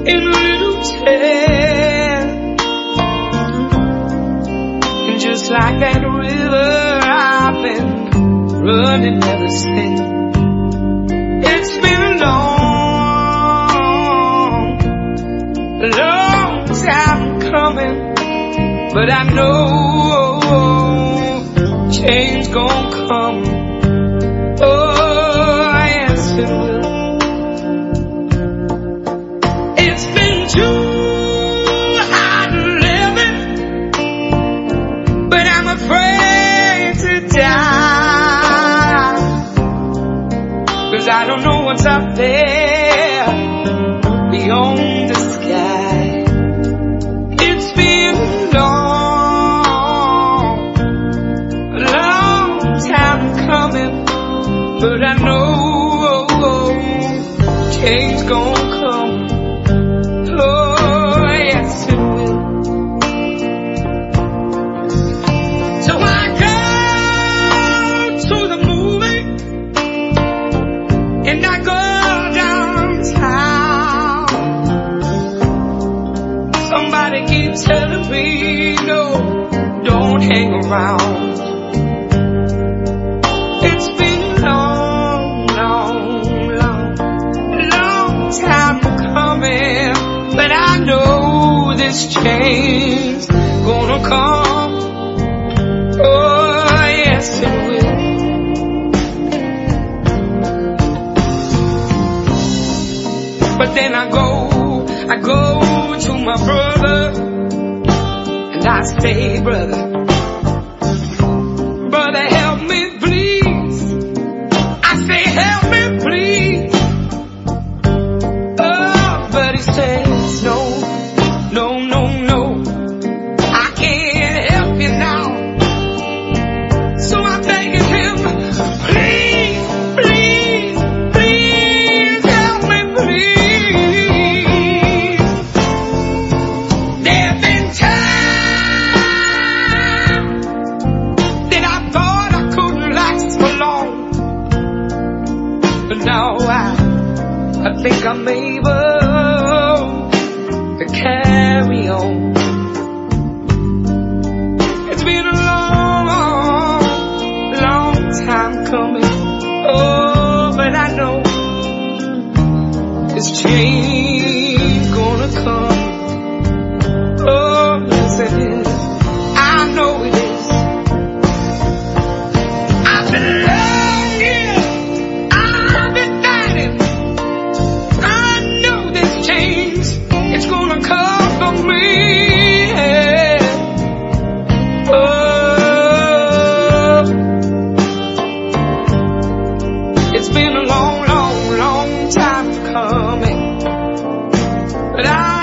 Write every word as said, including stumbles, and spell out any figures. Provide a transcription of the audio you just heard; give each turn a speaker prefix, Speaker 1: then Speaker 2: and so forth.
Speaker 1: in a little tale. And just like that river, I've been running ever since. It's been a long, long time coming, but I know change gon' come. Oh, yes it will. It's been too hard living, but I'm afraid to die, 'cause I don't know what's up there beyond the sky. It's been long, a long time coming, but I know change gon' come. Oh, yes it will. So I go to the movie, and I go downtown. Somebody keeps telling me, no, don't hang around. It's been long, long, long, long time coming, but I know this change gonna come. Oh, yes it will. But then I go, I go to my brother, and I say, brother, brother, help me please. I say, help me please. Oh, but he says, no, no, no, no, I can't help you now. So I'm begging him, please, please, please help me please. There have been times that I thought I couldn't last for long, but now I, I think I'm able to carry on. It's been a long, long time coming. Oh, but I know this change gonna come. Oh, yes it is. I know it is. I've been longing, I've been fighting. I know this change, it's gonna come for me. Oh, it's been a long, long, long time coming, but I